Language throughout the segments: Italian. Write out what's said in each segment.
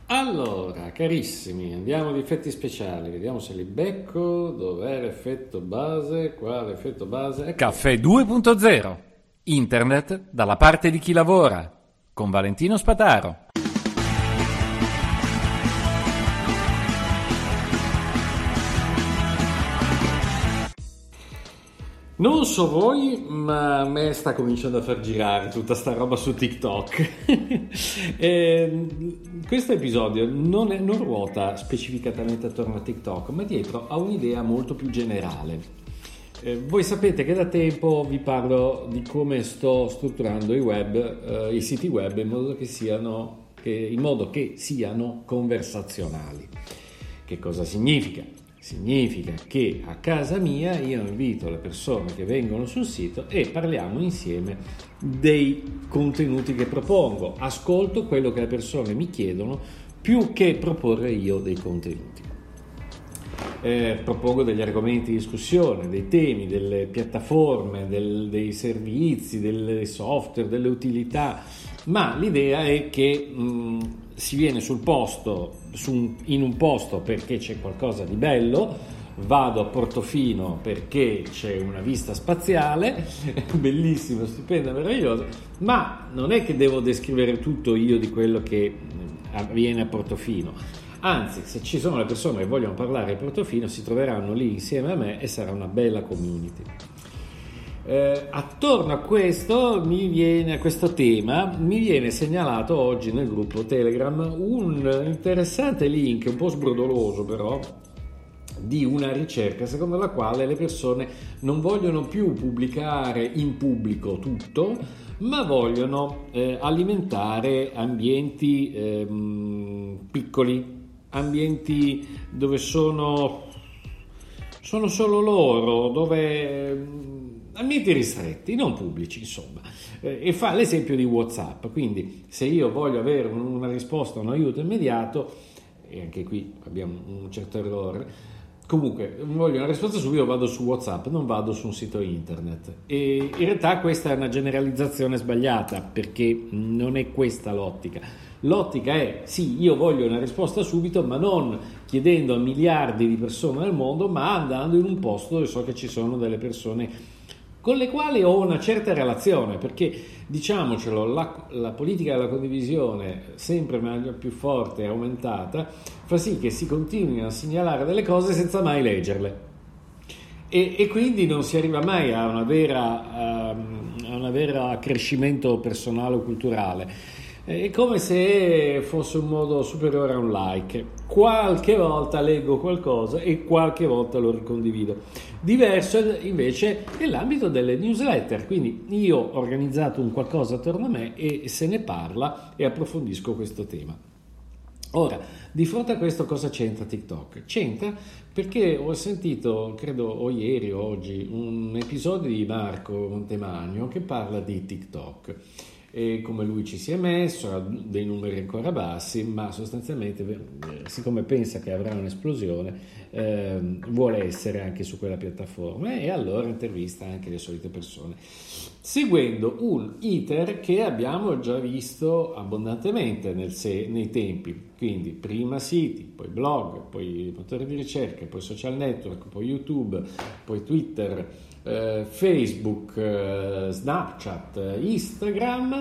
Allora, carissimi, andiamo agli effetti speciali, vediamo se li becco. Dov'è l'effetto base? Qua l'effetto base. Caffè 2.0. Internet dalla parte di chi lavora. Con Valentino Spataro. Non so voi, ma a me sta cominciando a far girare tutta sta roba su TikTok. Questo episodio non ruota specificatamente attorno a TikTok, ma dietro a un'idea molto più generale. Voi sapete che da tempo vi parlo di come sto strutturando i siti web in modo che siano conversazionali. Che cosa significa? Significa che a casa mia io invito le persone che vengono sul sito e parliamo insieme dei contenuti che propongo, ascolto quello che le persone mi chiedono più che proporre io dei contenuti. Propongo degli argomenti di discussione, dei temi, delle piattaforme, dei servizi, dei software, delle utilità, ma l'idea è che si viene sul posto, in un posto perché c'è qualcosa di bello, vado a Portofino perché c'è una vista spaziale, bellissimo, stupenda, meravigliosa, ma non è che devo descrivere tutto io di quello che avviene a Portofino. Anzi, se ci sono le persone che vogliono parlare di Portofino, si troveranno lì insieme a me e sarà una bella community. Attorno a questo tema mi viene segnalato oggi nel gruppo Telegram un interessante link, un po' sbrodoloso però, di una ricerca secondo la quale le persone non vogliono più pubblicare in pubblico tutto, ma vogliono alimentare ambienti piccoli, ambienti dove sono solo loro, ambienti ristretti, non pubblici, insomma. E fa l'esempio di WhatsApp, quindi se io voglio avere una risposta, un aiuto immediato, e anche qui abbiamo un certo errore, comunque voglio una risposta subito, vado su WhatsApp, non vado su un sito internet. E in realtà questa è una generalizzazione sbagliata, perché non è questa l'ottica. L'ottica è, sì, io voglio una risposta subito, ma non chiedendo a miliardi di persone nel mondo, ma andando in un posto dove so che ci sono delle persone con le quali ho una certa relazione, perché diciamocelo, la politica della condivisione, sempre più forte e aumentata, fa sì che si continuino a segnalare delle cose senza mai leggerle. E quindi non si arriva mai a una vera accrescimento personale o culturale. È come se fosse un modo superiore a un like. Qualche volta leggo qualcosa e qualche volta lo ricondivido. Diverso invece è l'ambito delle newsletter, quindi io ho organizzato un qualcosa attorno a me e se ne parla e approfondisco questo tema. Ora, di fronte a questo cosa c'entra TikTok? C'entra perché ho sentito, credo o ieri o oggi, un episodio di Marco Montemagno che parla di TikTok e come lui ci si è messo, ha dei numeri ancora bassi, ma sostanzialmente siccome pensa che avrà un'esplosione vuole essere anche su quella piattaforma e allora intervista anche le solite persone, seguendo un iter che abbiamo già visto abbondantemente nei tempi, quindi prima siti, poi blog, poi motori di ricerca, poi social network, poi YouTube, poi Twitter, Facebook, Snapchat, Instagram,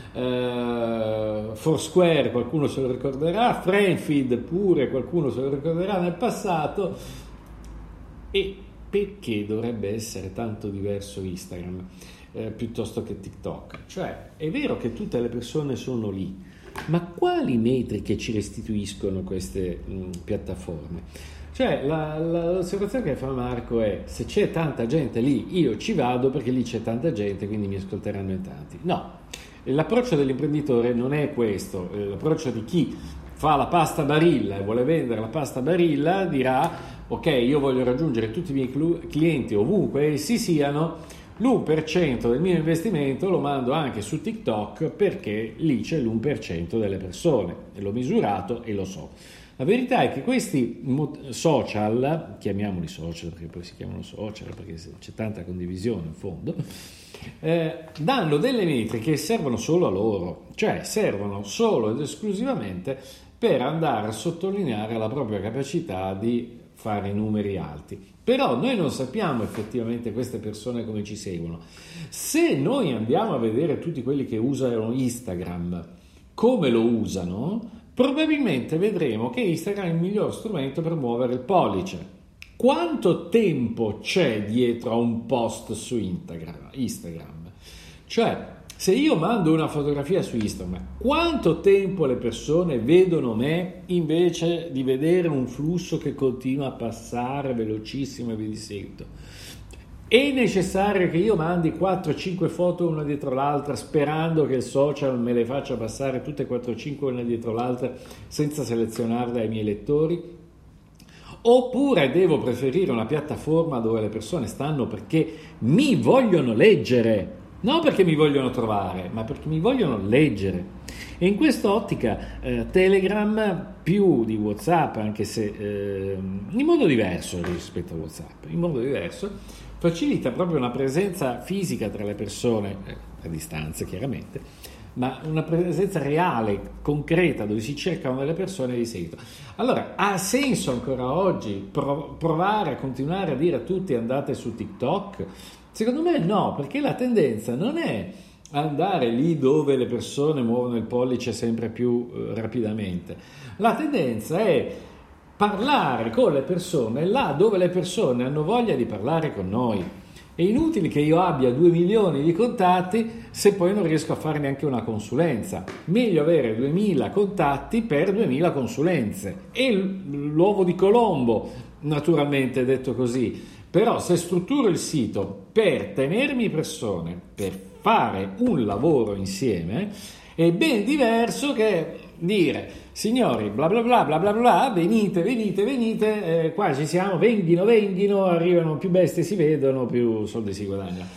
Foursquare, qualcuno se lo ricorderà, Friendfeed pure qualcuno se lo ricorderà nel passato. E perché dovrebbe essere tanto diverso Instagram piuttosto che TikTok? Cioè, è vero che tutte le persone sono lì, ma quali metriche ci restituiscono queste piattaforme? Cioè, l'osservazione che fa Marco è: se c'è tanta gente lì, io ci vado perché lì c'è tanta gente, quindi mi ascolteranno in tanti. No, l'approccio dell'imprenditore non è questo. L'approccio di chi fa la pasta Barilla e vuole vendere la pasta Barilla dirà: ok, io voglio raggiungere tutti i miei clienti ovunque essi siano, l'1% del mio investimento lo mando anche su TikTok perché lì c'è l'1% delle persone, e l'ho misurato e lo so. La verità è che questi social, chiamiamoli social perché poi si chiamano social perché c'è tanta condivisione in fondo, danno delle metriche che servono solo a loro, cioè servono solo ed esclusivamente per andare a sottolineare la propria capacità di fare numeri alti. Però noi non sappiamo effettivamente queste persone come ci seguono. Se noi andiamo a vedere tutti quelli che usano Instagram, come lo usano, probabilmente vedremo che Instagram è il miglior strumento per muovere il pollice. Quanto tempo c'è dietro a un post su Instagram? Cioè, se io mando una fotografia su Instagram, quanto tempo le persone vedono me invece di vedere un flusso che continua a passare velocissimo e vi di seguito? È necessario che io mandi 4-5 foto una dietro l'altra sperando che il social me le faccia passare tutte 4-5 una dietro l'altra senza selezionarle ai miei lettori? Oppure devo preferire una piattaforma dove le persone stanno perché mi vogliono leggere, non perché mi vogliono trovare, ma perché mi vogliono leggere. E in quest'ottica Telegram più di WhatsApp, anche se in modo diverso rispetto a WhatsApp, in modo diverso, facilita proprio una presenza fisica tra le persone, a distanza chiaramente, ma una presenza reale, concreta, dove si cercano delle persone di seguito. Allora, ha senso ancora oggi provare a continuare a dire a tutti andate su TikTok? Secondo me no, perché la tendenza non è andare lì dove le persone muovono il pollice sempre più rapidamente. La tendenza è parlare con le persone là dove le persone hanno voglia di parlare con noi. È inutile che io abbia 2 milioni di contatti se poi non riesco a fare neanche una consulenza. Meglio avere 2000 contatti per 2000 consulenze. E l'uovo di Colombo, naturalmente detto così. Però se strutturo il sito per tenermi persone, per fare un lavoro insieme, è ben diverso che dire signori bla bla bla bla bla bla, venite, qua ci siamo, venghino, arrivano, più bestie si vedono, più soldi si guadagnano.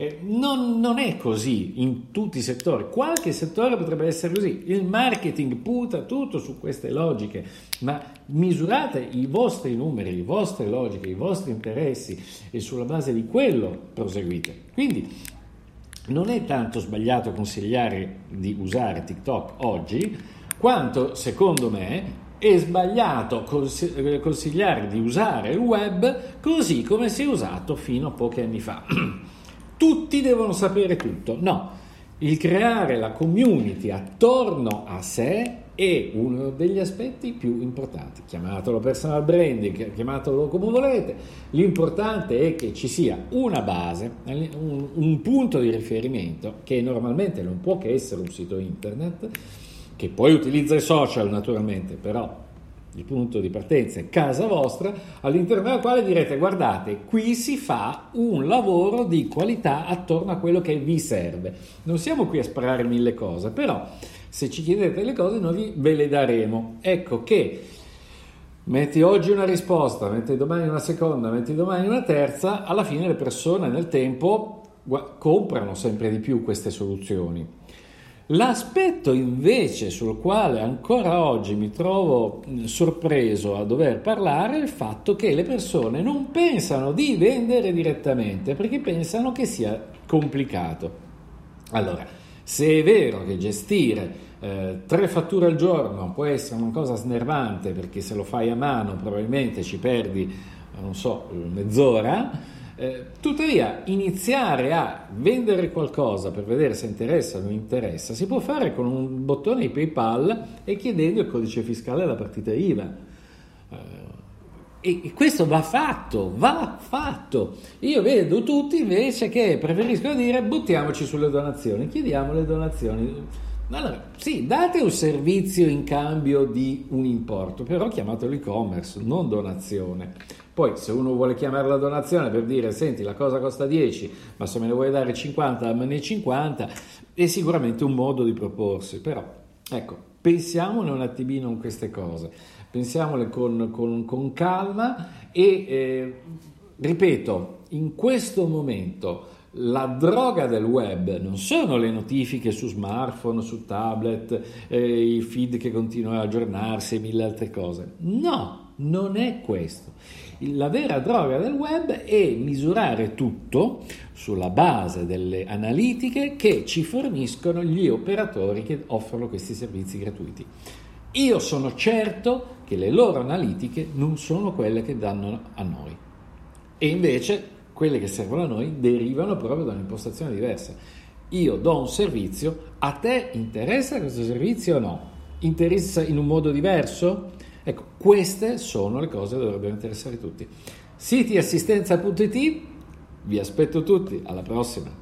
Non è così in tutti i settori, qualche settore potrebbe essere così, il marketing punta tutto su queste logiche, ma misurate i vostri numeri, le vostre logiche, i vostri interessi e sulla base di quello proseguite. Quindi non è tanto sbagliato consigliare di usare TikTok oggi, quanto, secondo me, è sbagliato consigliare di usare il web così come si è usato fino a pochi anni fa. Tutti devono sapere tutto. No, il creare la community attorno a sé è uno degli aspetti più importanti. Chiamatelo personal branding, chiamatelo come volete. L'importante è che ci sia una base, un punto di riferimento che normalmente non può che essere un sito internet, che poi utilizza i social naturalmente, però il punto di partenza è casa vostra, all'interno della quale direte guardate, qui si fa un lavoro di qualità attorno a quello che vi serve. Non siamo qui a sparare 1000 cose, però se ci chiedete le cose noi ve le daremo. Ecco che metti oggi una risposta, metti domani una seconda, metti domani una terza, alla fine le persone nel tempo comprano sempre di più queste soluzioni. L'aspetto invece sul quale ancora oggi mi trovo sorpreso a dover parlare è il fatto che le persone non pensano di vendere direttamente perché pensano che sia complicato. Allora, se è vero che gestire 3 fatture al giorno può essere una cosa snervante perché se lo fai a mano probabilmente ci perdi, non so, mezz'ora, tuttavia iniziare a vendere qualcosa per vedere se interessa o non interessa si può fare con un bottone di PayPal e chiedendo il codice fiscale alla partita IVA. E questo va fatto. Io vedo tutti invece che preferiscono dire buttiamoci sulle donazioni, chiediamo le donazioni. Allora, sì, date un servizio in cambio di un importo, però chiamatelo e-commerce, non donazione. Poi se uno vuole chiamarla donazione per dire senti la cosa costa 10 ma se me ne vuoi dare 50 dammene 50, è sicuramente un modo di proporsi. Però ecco, pensiamone un attimino in queste cose, pensiamole con calma e ripeto, in questo momento la droga del web non sono le notifiche su smartphone, su tablet, i feed che continuano ad aggiornarsi e 1000 altre cose. No, non è questo. La vera droga del web è misurare tutto sulla base delle analitiche che ci forniscono gli operatori che offrono questi servizi gratuiti. Io sono certo che le loro analitiche non sono quelle che danno a noi, e invece quelle che servono a noi derivano proprio da un'impostazione diversa. Io do un servizio, a te interessa questo servizio o no? Interessa in un modo diverso? Ecco, queste sono le cose che dovrebbero interessare tutti. Sitiassistenza.it, vi aspetto tutti, alla prossima!